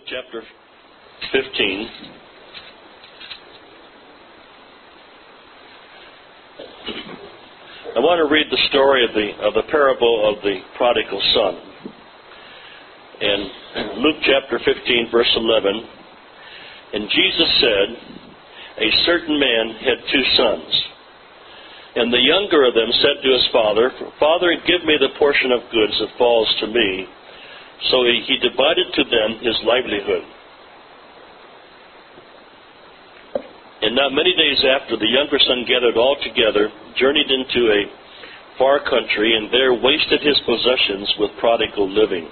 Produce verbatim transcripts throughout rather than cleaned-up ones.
chapter fifteen. I want to read the story of the of the parable of the prodigal son. In Luke chapter fifteen, verse eleven, and Jesus said, a certain man had two sons. And the younger of them said to his father, Father, give me the portion of goods that falls to me. So he, he divided to them his livelihood. And not many days after, the younger son gathered all together, journeyed into a far country, and there wasted his possessions with prodigal living.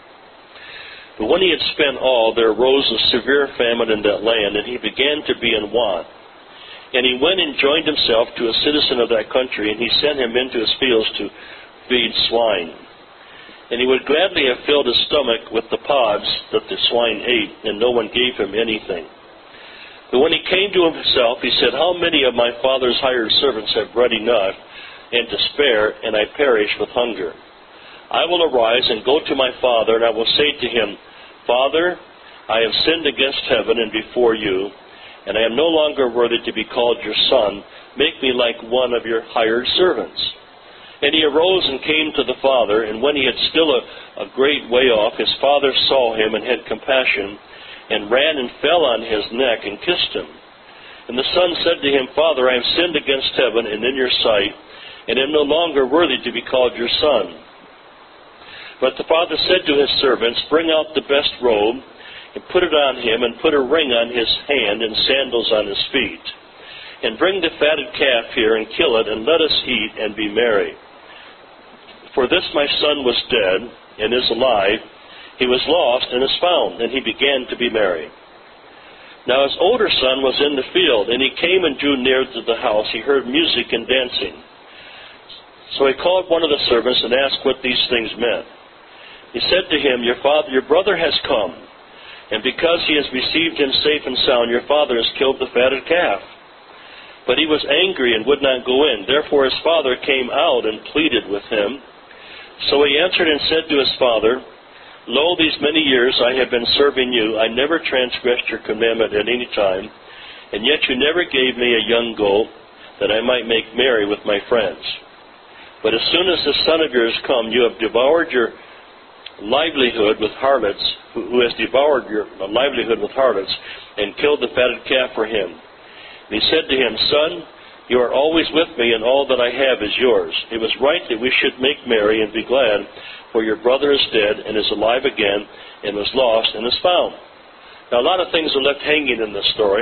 But when he had spent all, there arose a severe famine in that land, and he began to be in want. And he went and joined himself to a citizen of that country, and he sent him into his fields to feed swine. And he would gladly have filled his stomach with the pods that the swine ate, and no one gave him anything. But when he came to himself, he said, How many of my father's hired servants have bread enough and to spare, and I perish with hunger? I will arise and go to my father, and I will say to him, Father, I have sinned against heaven and before you, and I am no longer worthy to be called your son. Make me like one of your hired servants. And he arose and came to the father, and when he had still a, a great way off, his father saw him and had compassion, and ran and fell on his neck and kissed him. And the son said to him, Father, I have sinned against heaven and in your sight, and am no longer worthy to be called your son. But the father said to his servants, Bring out the best robe, and put it on him, and put a ring on his hand, and sandals on his feet. And bring the fatted calf here, and kill it, and let us eat, and be merry. For this my son was dead, and is alive. He was lost, and is found. And he began to be merry. Now his older son was in the field, and he came and drew near to the house. He heard music and dancing. So he called one of the servants, and asked what these things meant. He said to him, Your father, your brother has come, and because he has received him safe and sound, your father has killed the fatted calf. But he was angry and would not go in. Therefore his father came out and pleaded with him. So he answered and said to his father, Lo, these many years I have been serving you. I never transgressed your commandment at any time, and yet you never gave me a young goat, that I might make merry with my friends. But as soon as this son of yours come, you have devoured your livelihood with harlots, who has devoured your livelihood with harlots, and killed the fatted calf for him. And he said to him, Son, you are always with me, and all that I have is yours. It was right that we should make merry and be glad, for your brother is dead and is alive again, and was lost and is found. Now, a lot of things are left hanging in this story.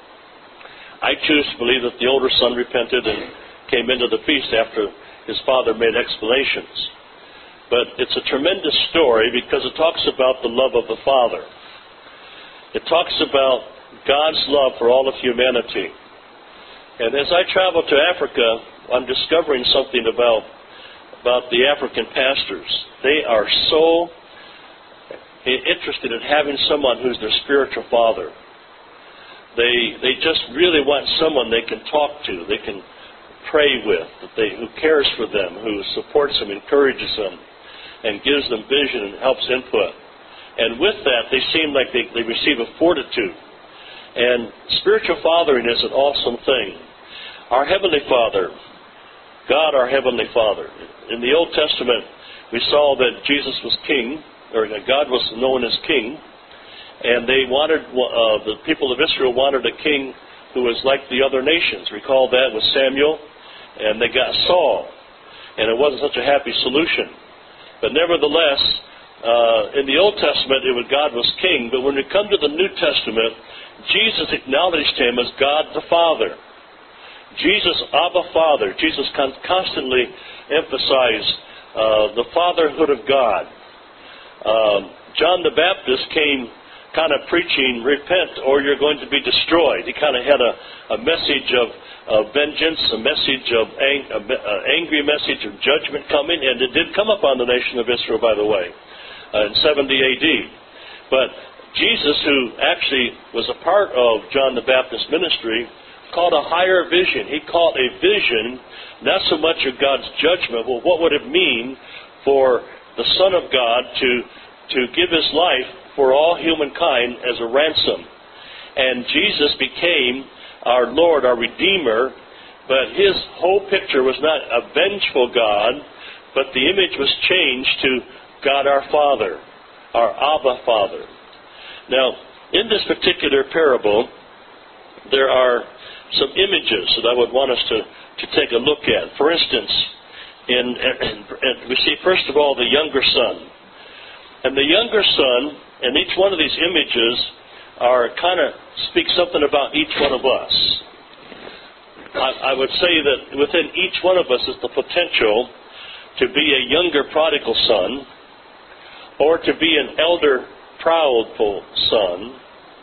I choose to believe that the older son repented and came into the feast after his father made explanations. But it's a tremendous story because it talks about the love of the Father. It talks about God's love for all of humanity. And as I travel to Africa, I'm discovering something about, about the African pastors. They are so interested in having someone who's their spiritual father. They, they just really want someone they can talk to, they can pray with, that they, who cares for them, who supports them, encourages them, and gives them vision and helps input. And with that, they seem like they, they receive a fortitude. And spiritual fathering is an awesome thing. Our Heavenly Father, God our Heavenly Father. In the Old Testament, we saw that Jesus was king, or that God was known as king, and they wanted, uh, the people of Israel wanted a king who was like the other nations. Recall that with Samuel, and they got Saul. And it wasn't such a happy solution. But nevertheless, uh, in the Old Testament, it was God was king. But when we come to the New Testament, Jesus acknowledged him as God the Father. Jesus, Abba Father. Jesus con- constantly emphasized uh, the fatherhood of God. Um, John the Baptist came kind of preaching, repent or you're going to be destroyed. He kind of had a, a message of, of vengeance, a message of ang, a, a angry message of judgment coming, and it did come upon the nation of Israel, by the way, uh, in seventy A D. But Jesus, who actually was a part of John the Baptist's ministry, called a higher vision. He called a vision not so much of God's judgment, well, what would it mean for the Son of God to, to give his life for all humankind as a ransom. And Jesus became our Lord, our Redeemer, but his whole picture was not a vengeful God, but the image was changed to God our Father, our Abba Father. Now, in this particular parable, there are some images that I would want us to, to take a look at. For instance, in, in, in, we see first of all the younger son. And the younger son, and each one of these images are kind of speak something about each one of us. I, I would say that within each one of us is the potential to be a younger prodigal son, or to be an elder proudful son,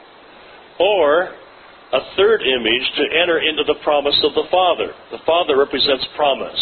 or a third image, to enter into the promise of the Father. The Father represents promise.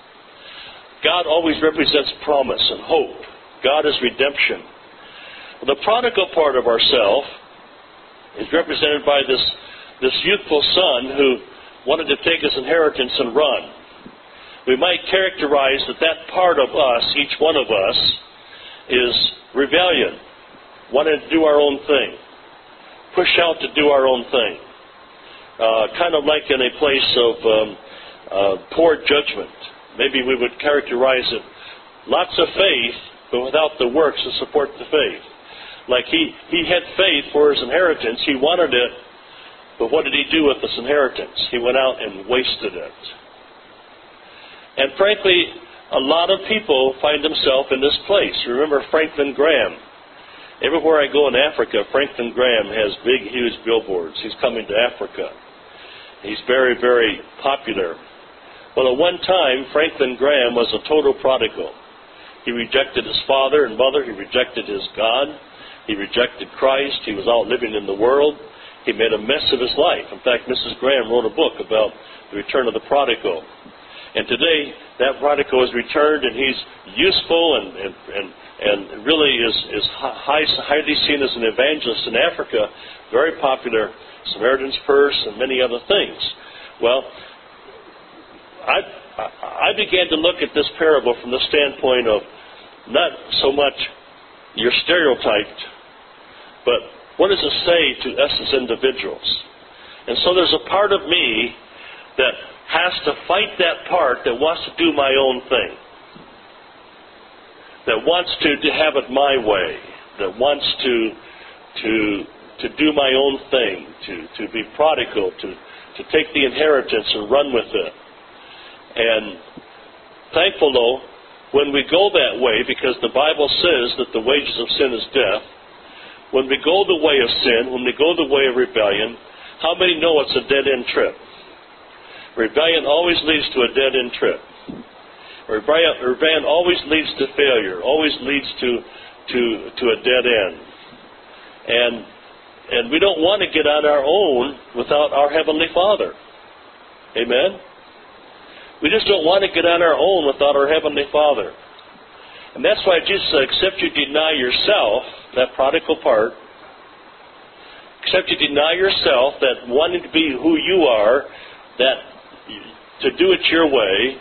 God always represents promise and hope. God is redemption. The prodigal part of ourself is represented by this, this youthful son who wanted to take his inheritance and run. We might characterize that that part of us, each one of us, is rebellion, wanting to do our own thing, push out to do our own thing. Uh, kind of like in a place of um, uh, poor judgment. Maybe we would characterize it lots of faith, but without the works to support the faith. Like he, he had faith for his inheritance, he wanted it, but what did he do with this inheritance? He went out and wasted it. And frankly, a lot of people find themselves in this place. Remember Franklin Graham. Everywhere I go in Africa, Franklin Graham has big, huge billboards. He's coming to Africa. He's very, very popular. Well, at one time, Franklin Graham was a total prodigal. He rejected his father and mother. He rejected his God. He rejected Christ. He was out living in the world. He made a mess of his life. In fact, Missus Graham wrote a book about the return of the prodigal. And today, that prodigal is returned, and he's useful and and, and, and really is, is high, highly seen as an evangelist in Africa, very popular, Samaritan's Purse, and many other things. Well, I, I began to look at this parable from the standpoint of not so much you're stereotyped, but what does it say to us as individuals? And so there's a part of me that has to fight that part that wants to do my own thing, that wants to, to have it my way, that wants to to to do my own thing, to, to be prodigal, to, to take the inheritance and run with it. And thankful, though, when we go that way, because the Bible says that the wages of sin is death, when we go the way of sin, when we go the way of rebellion, how many know it's a dead-end trip? Rebellion always leads to a dead-end trip. Rebellion, rebellion always leads to failure, always leads to, to, to a dead end. And, and we don't want to get on our own without our Heavenly Father. Amen? We just don't want to get on our own without our Heavenly Father. And that's why Jesus said, except you deny yourself, that prodigal part, except you deny yourself, that wanting to be who you are, that to do it your way,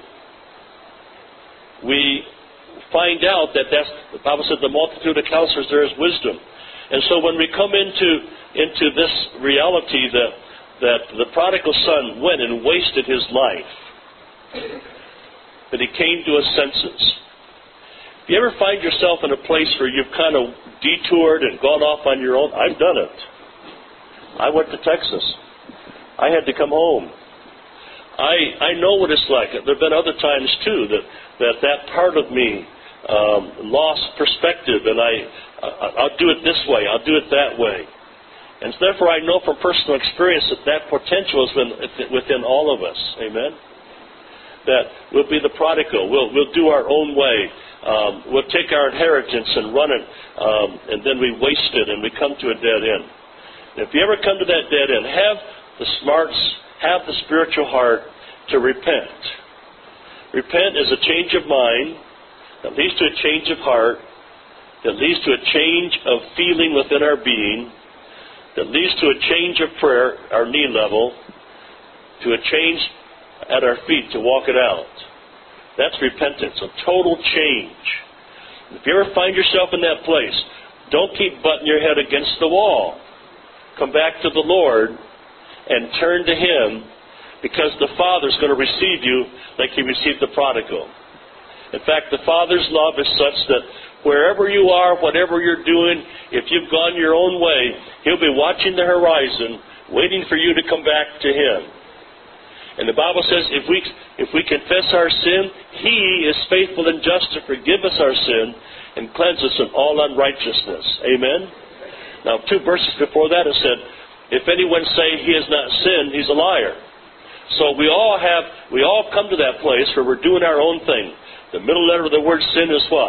we find out that that's, the Bible said, the multitude of counselors, there is wisdom. And so when we come into, into this reality that, that the prodigal son went and wasted his life, that he came to his senses. If you ever find yourself in a place where you've kind of detoured and gone off on your own, I've done it. I went to Texas. I had to come home. I I know what it's like. There have been other times, too, that that, that part of me um, lost perspective, and I, I, I'll do it this way, I'll do it that way. And so therefore I know from personal experience that that potential is within, within all of us. Amen? That we'll be the prodigal. We'll, we'll do our own way. Um, we'll take our inheritance and run it, um, and then we waste it, and we come to a dead end. And if you ever come to that dead end, have the smarts, have the spiritual heart to repent. Repent is a change of mind that leads to a change of heart, that leads to a change of feeling within our being, that leads to a change of prayer, our knee level, to a change at our feet to walk it out. That's repentance, a total change. If you ever find yourself in that place, Don't keep butting your head against the wall. Come back to the Lord and turn to Him, because the Father's going to receive you like He received the prodigal. In fact, the Father's love is such that wherever you are, whatever you're doing, if you've gone your own way, He'll be watching the horizon, waiting for you to come back to Him. And the Bible says if we if we confess our sin, He is faithful and just to forgive us our sin and cleanse us of all unrighteousness. Amen? Now, two verses before that it said, if anyone say he has not sinned, he's a liar. So we all have, we all come to that place where we're doing our own thing. The middle letter of the word sin is what?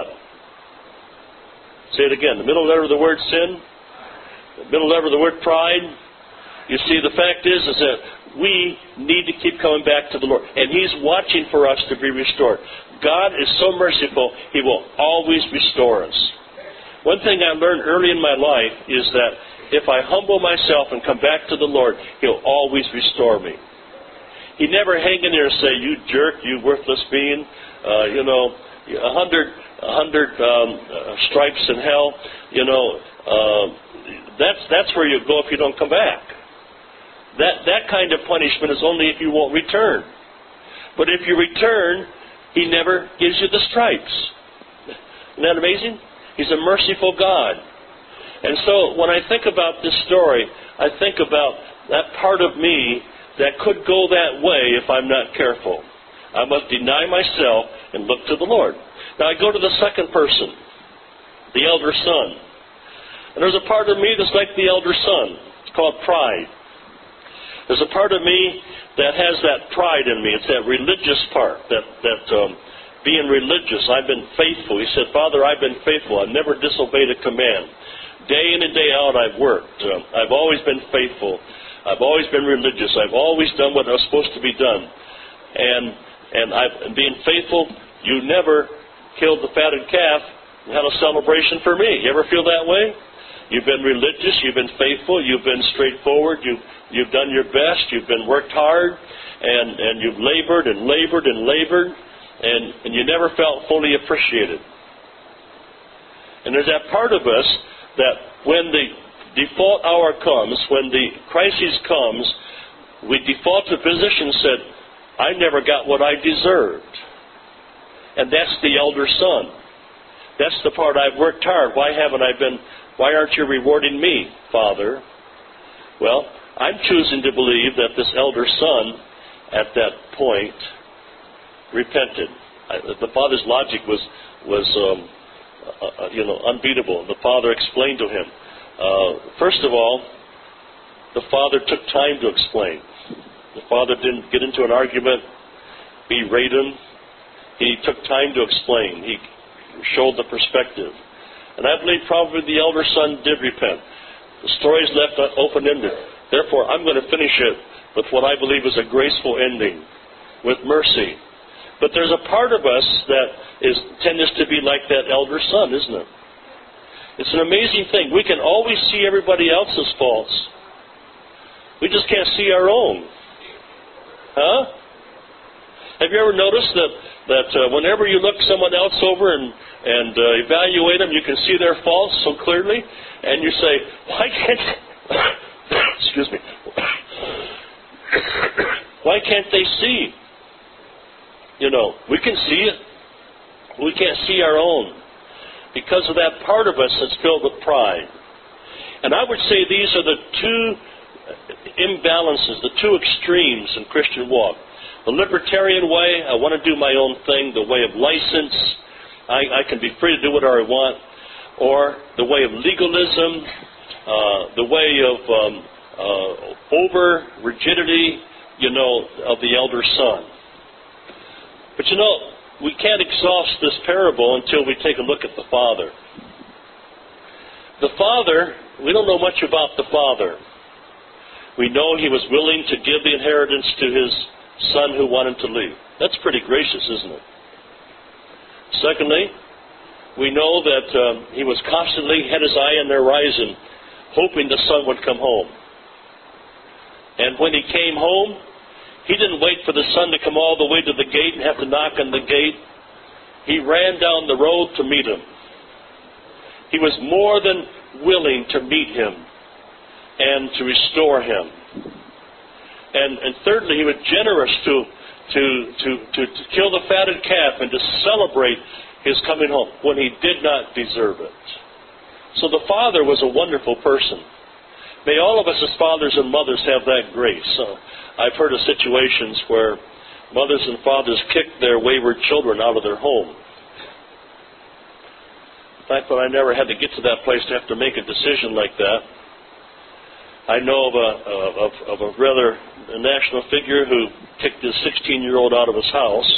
Say it again. The middle letter of the word sin. The middle letter of the word pride. You see, the fact is, is that we need to keep coming back to the Lord. And He's watching for us to be restored. God is so merciful, He will always restore us. One thing I learned early in my life is that if I humble myself and come back to the Lord, He'll always restore me. He never hang in there and say, you jerk, you worthless being, uh, you know, a hundred, a hundred um, uh, stripes in hell, you know, uh, that's that's where you go if you don't come back. That that kind of punishment is only if you won't return. But if you return, He never gives you the stripes. Isn't that amazing? He's a merciful God. And so when I think about this story, I think about that part of me that could go that way if I'm not careful. I must deny myself and look to the Lord. Now I go to the second person, the elder son. And there's a part of me that's like the elder son. It's called pride. There's a part of me that has that pride in me. It's that religious part, that, that um, being religious. I've been faithful. He said, Father, I've been faithful. I've never disobeyed a command. Day in and day out I've worked. Um, I've always been faithful. I've always been religious. I've always done what was supposed to be done. And and I've and being faithful, you never killed the fatted calf and had a celebration for me. You ever feel that way? You've been religious, you've been faithful, you've been straightforward, you've you've done your best, you've been worked hard, and, and you've labored and labored and labored, and, and you never felt fully appreciated. And there's that part of us that when the default hour comes, when the crisis comes, we default to a position and said, I never got what I deserved. And that's the elder son. That's the part I've worked hard. Why haven't I been, why aren't you rewarding me, Father? Well, I'm choosing to believe that this elder son, at that point, repented. I, the father's logic was, was um, uh, you know, unbeatable. The father explained to him. Uh, first of all, the father took time to explain. The father didn't get into an argument, berate him. He took time to explain. He showed the perspective. And I believe probably the elder son did repent. The story is left open-ended. Therefore, I'm going to finish it with what I believe is a graceful ending, with mercy. But there's a part of us that is tends to be like that elder son, isn't it? It's an amazing thing. We can always see everybody else's faults. We just can't see our own. Huh? Have you ever noticed that, that uh, whenever you look someone else over and, and uh, evaluate them, you can see their faults so clearly, and you say, why can't excuse me, why can't they see? You know, we can see it. We can't see our own because of that part of us that's filled with pride. And I would say these are the two imbalances, the two extremes in Christian walk. The libertarian way, I want to do my own thing, the way of license, I, I can be free to do whatever I want, or the way of legalism, uh, the way of um, uh, over rigidity, you know, of the elder son. But you know, we can't exhaust this parable until we take a look at the father. The father, we don't know much about the father. We know he was willing to give the inheritance to his son who wanted to leave. That's pretty gracious, isn't it? Secondly, we know that um, he was constantly had his eye on the horizon, hoping the son would come home. And when he came home, he didn't wait for the son to come all the way to the gate and have to knock on the gate. He ran down the road to meet him. He was more than willing to meet him and to restore him. And, and thirdly, he was generous to, to, to, to, to kill the fatted calf and to celebrate his coming home when he did not deserve it. So the Father was a wonderful person. May all of us as fathers and mothers have that grace. Uh, I've heard of situations where mothers and fathers kick their wayward children out of their home. In fact, but I never had to get to that place to have to make a decision like that. I know of a, of, of a rather a national figure who kicked his sixteen-year-old out of his house.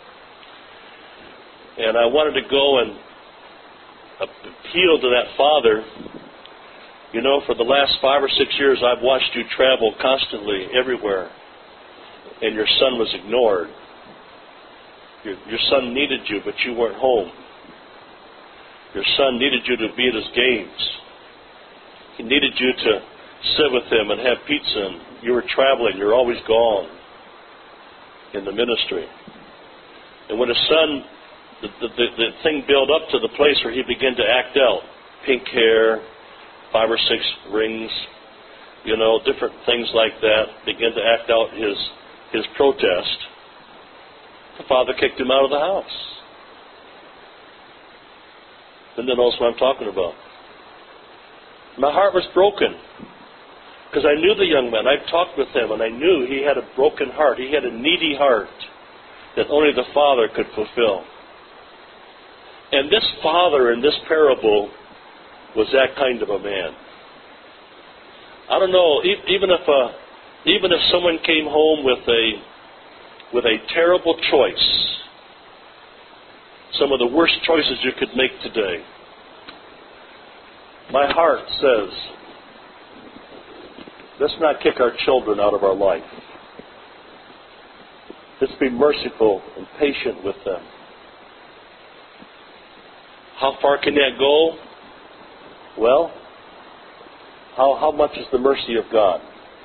And I wanted to go and appeal to that father. You know, for the last five or six years, I've watched you travel constantly everywhere, and your son was ignored. Your, your son needed you, but you weren't home. Your son needed you to be at his games. He needed you to sit with him and have pizza, and you were traveling. You're always gone in the ministry. And when his son, the, the, the, the thing built up to the place where he began to act out, pink hair, five or six rings, you know, different things like that, began to act out his his protest, the father kicked him out of the house. And then knows what I'm talking about. My heart was broken because I knew the young man. I talked with him, and I knew he had a broken heart. He had a needy heart that only the Father could fulfill. And this father in this parable was that kind of a man. I don't know, even if a, even if someone came home with a with a terrible choice, some of the worst choices you could make today, my heart says, let's not kick our children out of our life. Let's be merciful and patient with them. How far can that go? Well, how, how much is the mercy of God?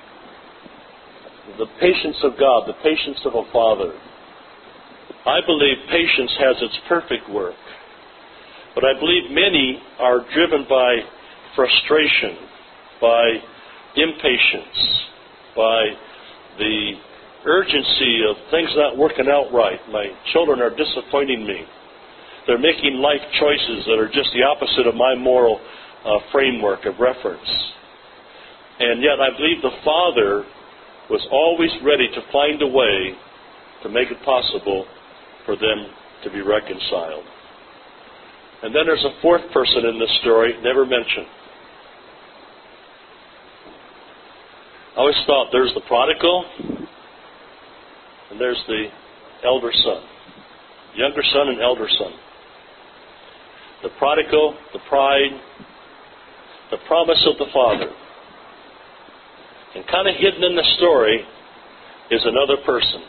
The patience of God, the patience of a father. I believe patience has its perfect work. But I believe many are driven by frustration, by impatience, by the urgency of things not working out right. My children are disappointing me. They're making life choices that are just the opposite of my moral uh, framework of reference. And yet I believe the Father was always ready to find a way to make it possible for them to be reconciled. And then there's a fourth person in this story, never mentioned. I always thought there's the prodigal, and there's the elder son. Younger son and elder son. The prodigal, the pride, the promise of the Father. And kind of hidden in the story is another person.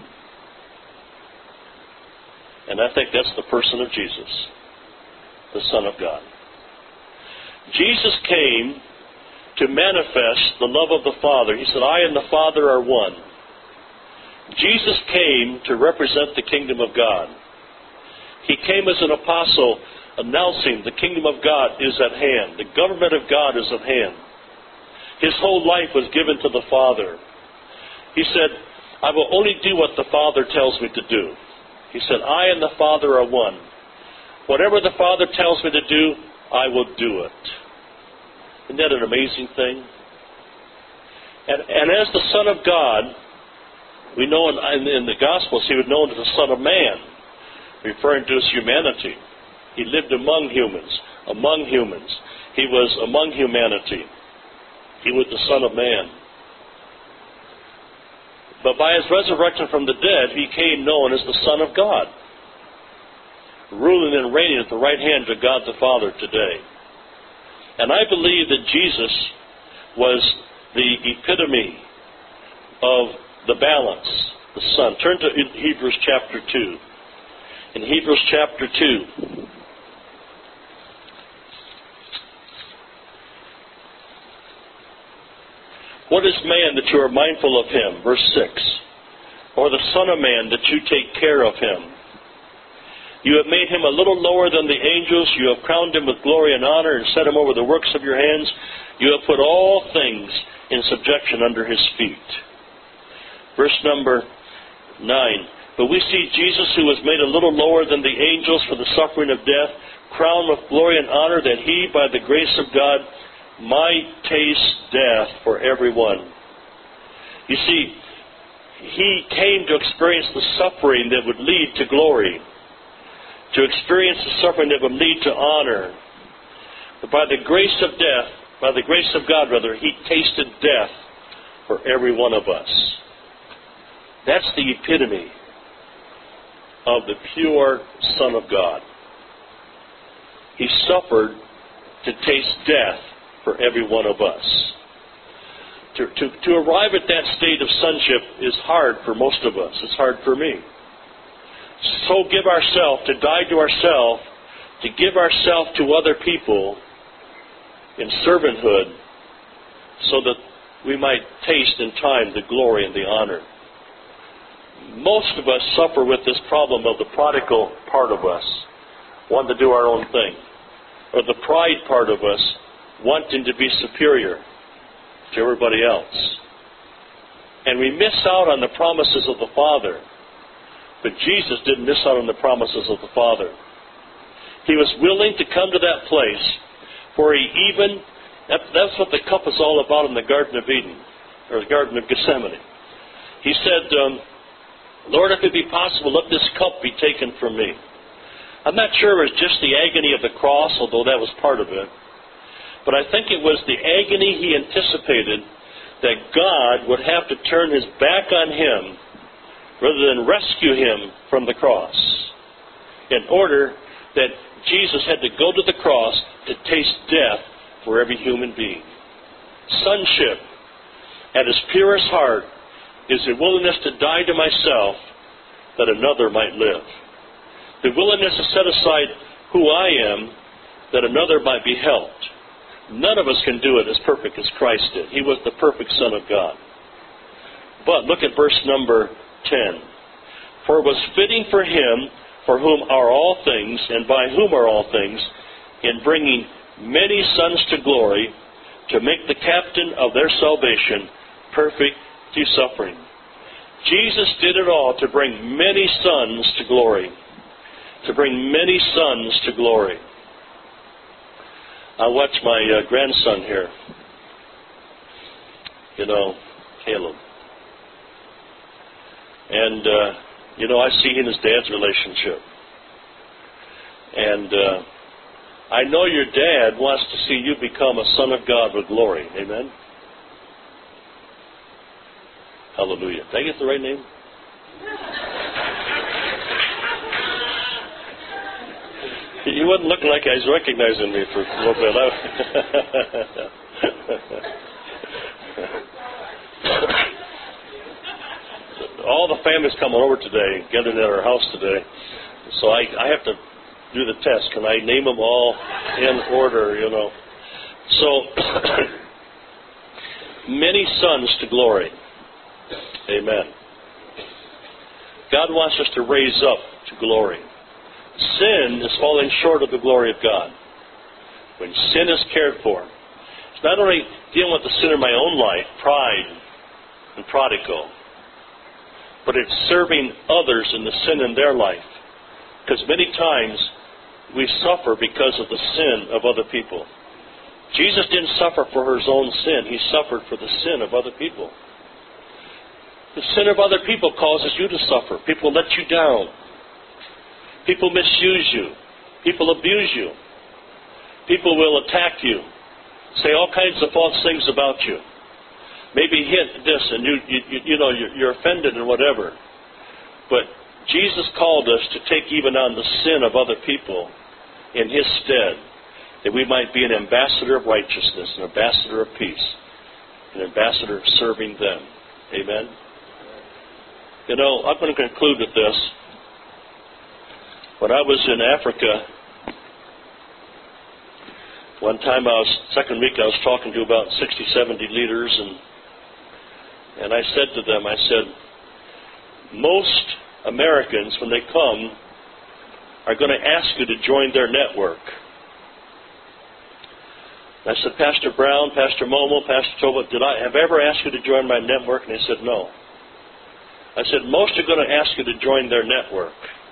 And I think that's the person of Jesus, the Son of God. Jesus came to manifest the love of the Father. He said, I and the Father are one. Jesus came to represent the kingdom of God. He came as an apostle announcing the kingdom of God is at hand. The government of God is at hand. His whole life was given to the Father. He said, I will only do what the Father tells me to do. He said, I and the Father are one. Whatever the Father tells me to do, I will do it. Isn't that an amazing thing? And, and as the Son of God, we know in, in, in the Gospels he was known as the Son of Man, referring to his humanity. He lived among humans, among humans. He was among humanity. He was the Son of Man. But by his resurrection from the dead, he became known as the Son of God, ruling and reigning at the right hand of God the Father today. And I believe that Jesus was the epitome of the balance, the Son. Turn to Hebrews chapter two. In Hebrews chapter two, what is man that you are mindful of him? Verse six. Or the Son of Man that you take care of him? You have made him a little lower than the angels. You have crowned him with glory and honor and set him over the works of your hands. You have put all things in subjection under his feet. Verse number nine. But we see Jesus, who was made a little lower than the angels for the suffering of death, crowned with glory and honor, that he, by the grace of God, might taste death for everyone. You see, he came to experience the suffering that would lead to glory, to experience the suffering that would lead to honor. But by the grace of death, by the grace of God, rather, he tasted death for every one of us. That's the epitome of the pure Son of God. He suffered to taste death for every one of us. To, to, to arrive at that state of sonship is hard for most of us. It's hard for me. So give ourselves, to die to ourselves, to give ourselves to other people in servanthood so that we might taste in time the glory and the honor. Most of us suffer with this problem of the prodigal part of us wanting to do our own thing, or the pride part of us wanting to be superior to everybody else. And we miss out on the promises of the Father. But Jesus didn't miss out on the promises of the Father. He was willing to come to that place where he even, that, that's what the cup is all about in the Garden of Eden, or the Garden of Gethsemane. He said, um, Lord, if it be possible, let this cup be taken from me. I'm not sure it was just the agony of the cross, although that was part of it. But I think it was the agony he anticipated that God would have to turn his back on him rather than rescue him from the cross, in order that Jesus had to go to the cross to taste death for every human being. Sonship, at its purest heart, is the willingness to die to myself that another might live. The willingness to set aside who I am that another might be helped. None of us can do it as perfect as Christ did. He was the perfect Son of God. But look at verse number ten. For it was fitting for him, for whom are all things, and by whom are all things, in bringing many sons to glory, to make the captain of their salvation perfect through suffering. Jesus did it all to bring many sons to glory. To bring many sons to glory. I watch my uh, grandson here. You know, Caleb. And, uh, you know, I see he and his dad's relationship. And uh, I know your dad wants to see you become a son of God with glory. Amen? Hallelujah. Did I get the right name? He wasn't looking like he was recognizing me for a little bit. All the family's coming over today, gathered at our house today. So I, I have to do the test. Can I name them all in order, you know? So, many sons to glory. Amen. God wants us to raise up to glory. Sin is falling short of the glory of God. When sin is cared for, it's not only dealing with the sin in my own life, pride and prodigal, but it's serving others in the sin in their life. Because many times we suffer because of the sin of other people. Jesus didn't suffer for his own sin. He suffered for the sin of other people. The sin of other people causes you to suffer. People let you down. People misuse you. People abuse you. People will attack you. Say all kinds of false things about you. Maybe hint this and you, you, you know, you're, you're offended and whatever. But Jesus called us to take even on the sin of other people in his stead, that we might be an ambassador of righteousness, an ambassador of peace, an ambassador serving them. Amen? You know, I'm going to conclude with this. When I was in Africa, one time I was, second week I was talking to about sixty, seventy leaders, and and I said to them, I said, most Americans, when they come, are going to ask you to join their network. I said, Pastor Brown, Pastor Momo, Pastor Toba, did I have I ever asked you to join my network? And they said, no. I said, most are going to ask you to join their network.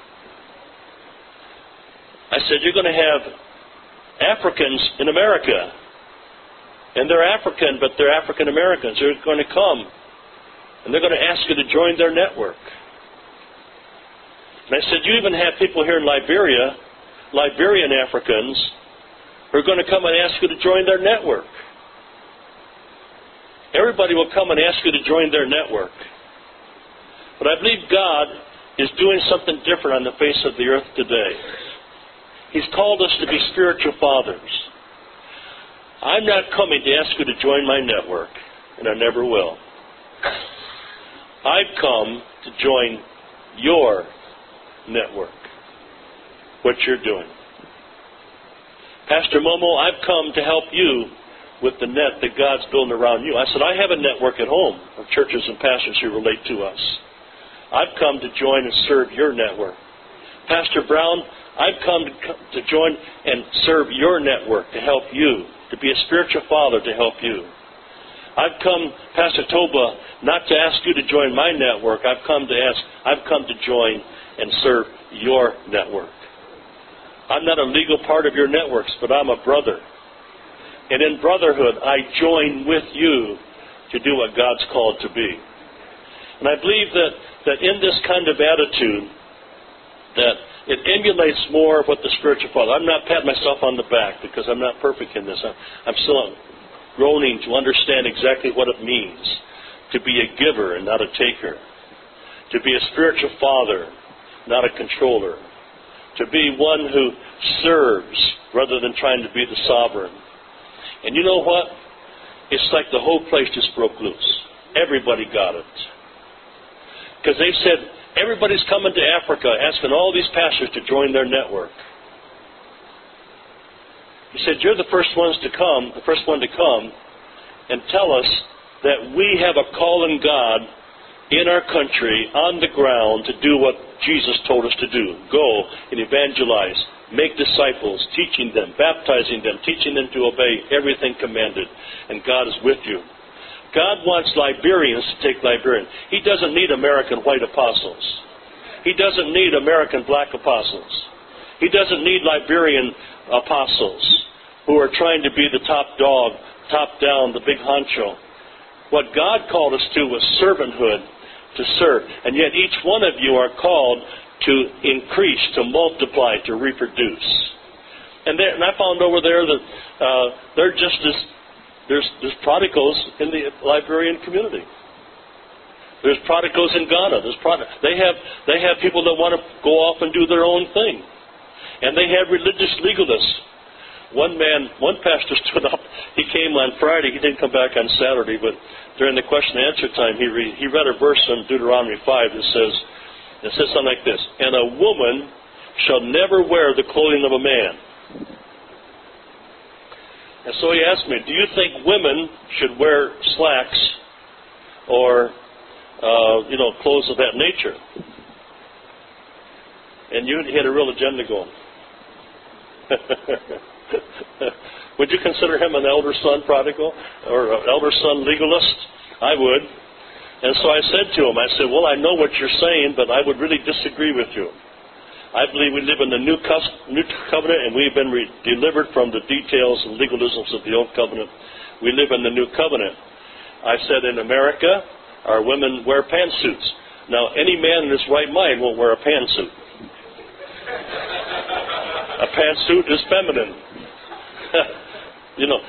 I said, you're going to have Africans in America. And they're African, but they're African Americans. They're going to come. And they're going to ask you to join their network. And I said, you even have people here in Liberia, Liberian Africans, who are going to come and ask you to join their network. Everybody will come and ask you to join their network. But I believe God is doing something different on the face of the earth today. He's called us to be spiritual fathers. I'm not coming to ask you to join my network, and I never will. I've come to join your network, what you're doing. Pastor Momo, I've come to help you with the net that God's building around you. I said, I have a network at home of churches and pastors who relate to us. I've come to join and serve your network. Pastor Brown, I've come to, to join and serve your network to help you, to be a spiritual father to help you. I've come, Pastor Toba, not to ask you to join my network. I've come to ask, I've come to join and serve your network. I'm not a legal part of your networks, but I'm a brother. And in brotherhood, I join with you to do what God's called to be. And I believe that, that in this kind of attitude, that it emulates more of what the spiritual father. I'm not patting myself on the back because I'm not perfect in this. I'm, I'm still groaning to understand exactly what it means to be a giver and not a taker. To be a spiritual father, not a controller. To be one who serves rather than trying to be the sovereign. And you know what? It's like the whole place just broke loose. Everybody got it. Because they said, everybody's coming to Africa asking all these pastors to join their network. He said, you're the first ones to come, the first one to come and tell us that we have a call in God in our country, on the ground, to do what Jesus told us to do. Go and evangelize, make disciples, teaching them, baptizing them, teaching them to obey everything commanded. And God is with you. God wants Liberians to take Liberian. He doesn't need American white apostles. He doesn't need American black apostles. He doesn't need Liberian apostles who are trying to be the top dog, top down, the big honcho. What God called us to was servanthood, to serve. And yet each one of you are called to increase, to multiply, to reproduce. And, there, and I found over there that uh, they're just as, there's, there's prodigals in the Liberian community. There's prodigals in Ghana. There's prod- they have they have people that want to go off and do their own thing. And they have religious legalists. One man, one pastor stood up. He came on Friday. He didn't come back on Saturday, but during the question and answer time, he re, he read a verse from Deuteronomy five that says, it says something like this: "And a woman shall never wear the clothing of a man." And so he asked me, "Do you think women should wear slacks or, uh, you know, clothes of that nature?" And you had a real agenda going. Would you consider him an elder son prodigal or an elder son legalist? I would. And so I said to him, I said, well, I know what you're saying, but I would really disagree with you. I believe we live in the new, new covenant, and we've been re- delivered from the details and legalisms of the old covenant. We live in the new covenant. I said, in America, our women wear pantsuits. Now, any man in his right mind won't wear a pantsuit. A pantsuit is feminine. You know.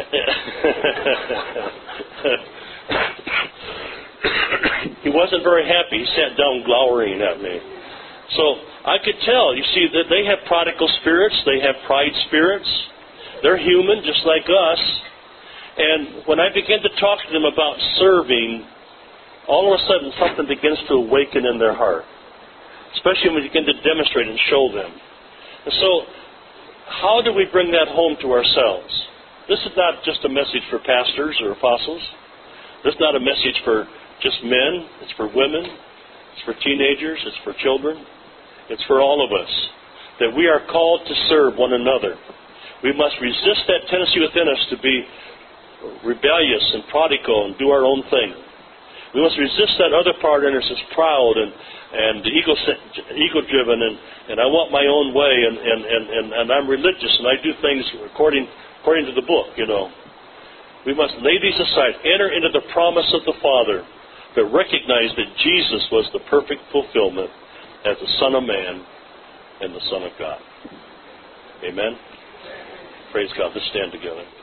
He wasn't very happy. He sat down glowering at me. So I could tell, you see, that they have prodigal spirits. They have pride spirits. They're human just like us. And when I begin to talk to them about serving, all of a sudden something begins to awaken in their heart. Especially when we begin to demonstrate and show them. And so, how do we bring that home to ourselves? This is not just a message for pastors or apostles. This is not a message for just men. It's for women. It's for teenagers. It's for children. It's for all of us. that we are called to serve one another. We must resist that tendency within us to be rebellious and prodigal and do our own thing. We must resist that other part in us that's proud and, and ego, ego-driven and, and I want my own way and, and, and, and, and I'm religious and I do things according, according to the book, you know. We must lay these aside, enter into the promise of the Father, but recognize that Jesus was the perfect fulfillment as the Son of Man and the Son of God. Amen? Praise God. Let's stand together.